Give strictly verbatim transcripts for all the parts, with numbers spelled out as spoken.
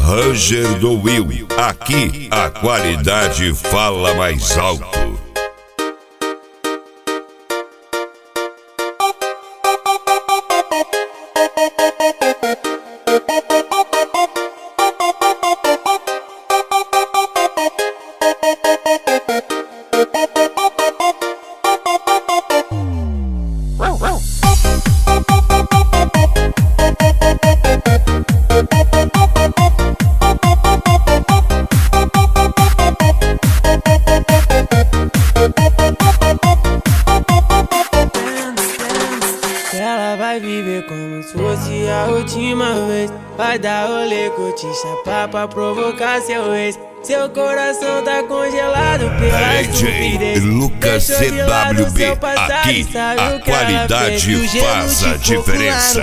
Ranger do Will, aqui a qualidade fala mais alto. Ela vai viver como se fosse a última vez. Vai dar rolê, curtir, chapar pra provocar seu ex. Seu coração tá congelado pela estupidez. Lucas C W B, aqui a qualidade faz a diferença.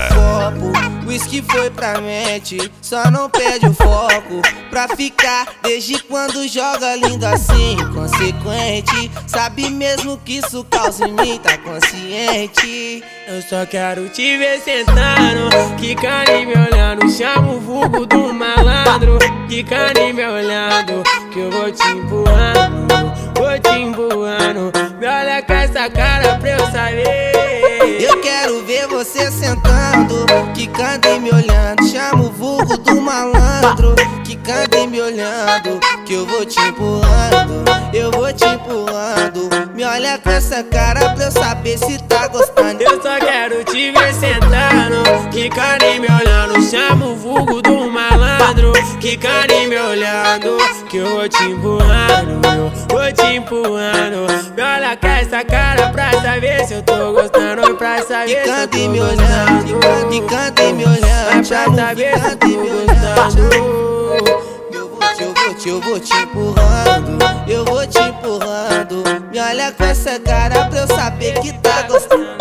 O whisky foi pra mente, só não perde o foco. Pra ficar, desde quando joga lindo assim, consequente. Sabe mesmo que isso causa em mim, tá consciente. Eu só quero te ver sentando, quicando e me olhando. Chama o vulgo do malandro, quicando e me olhando. Que eu vou te empurrando, vou te empurrando. Me olha com essa cara pra eu saber. Eu quero ver você sentando, quicando e me olhando. Chama o vulgo do malandro, quicando e me olhando. Que eu vou te empurrando, eu vou te empurrando. Me olha com essa cara pra eu saber se tá gostando. Eu só quero te ver sentando, quicando e me olhando. Chama o vulgo do malandro, quicando e me olhando. Que eu vou te empurrando, eu vou te empurrando. Me olha com essa cara pra saber se eu tô gostando. Pra saber se eu tô e me olhando, quicando e me olhando. Pra saber se eu tô gostando. Eu vou te, eu vou te, eu vou te empurrando, eu vou te empurrando. Me olha com essa cara pra eu saber que tá gostando.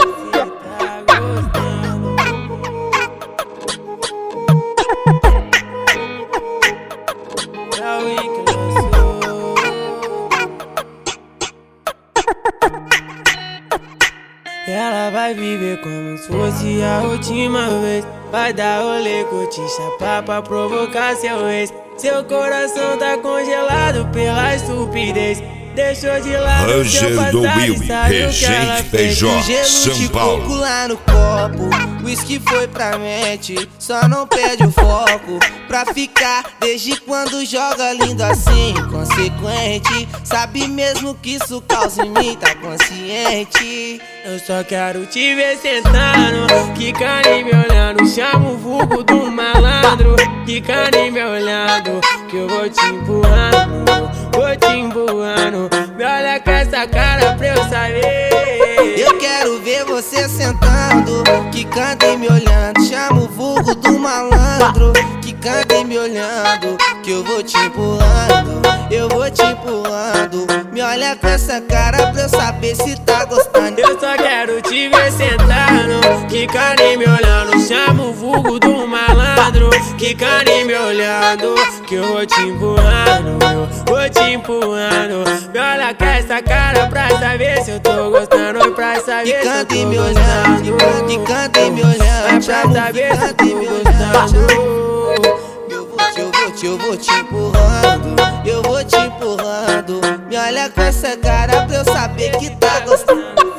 Ela vai viver como se fosse a última vez. Vai dar rolê, curtir, chapar pra provocar seu ex. Seu coração tá congelado pela estupidez. Deixou de lado Ranger do Will, Regente P J, São Paulo. Lá no copo, o whisky foi pra mente, só não perde o foco. Pra ficar, desde quando joga lindo assim, consequente. Sabe mesmo que isso causa em mim, tá consciente. Eu só quero te ver sentando, quicando e me olhando. Chama o vulgo do malandro, quicando e me olhando. Que eu vou te empurrando, vou te empurrando. Me olha com essa cara pra eu saber. Eu quero ver você sentando, quicando e me olhando. Chama o vulgo do malandro, quicando e me olhando. Que eu vou te empurrando, eu vou te empurrando. Me olha com essa cara pra eu saber se tá gostando. Eu só quero te ver sentando, quicando e me olhando. Chama o vulgo do malandro, quicando e me olhando. Que eu vou te empurrando, eu vou te empurrando. Me olha com essa cara pra saber se eu tô gostando. Pra saber se eu tô gostando. Quicando e me olhando, pra saber se eu tô gostando. Eu vou te, eu vou te, eu vou te empurrando, eu vou te empurrando. Me olha com essa cara pra eu saber que tá gostando.